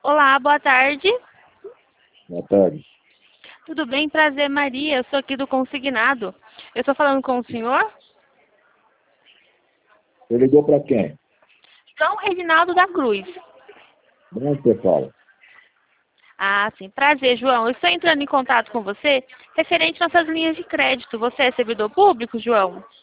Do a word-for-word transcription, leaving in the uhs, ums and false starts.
Olá, boa tarde. Boa tarde. Tudo bem? Prazer, Maria. Eu sou aqui do Consignado. Eu estou falando com o senhor? Você ligou para quem? João Reginaldo da Cruz. De onde você fala? Ah, sim. Prazer, João. Eu estou entrando em contato com você referente às nossas linhas de crédito. Você é servidor público, João?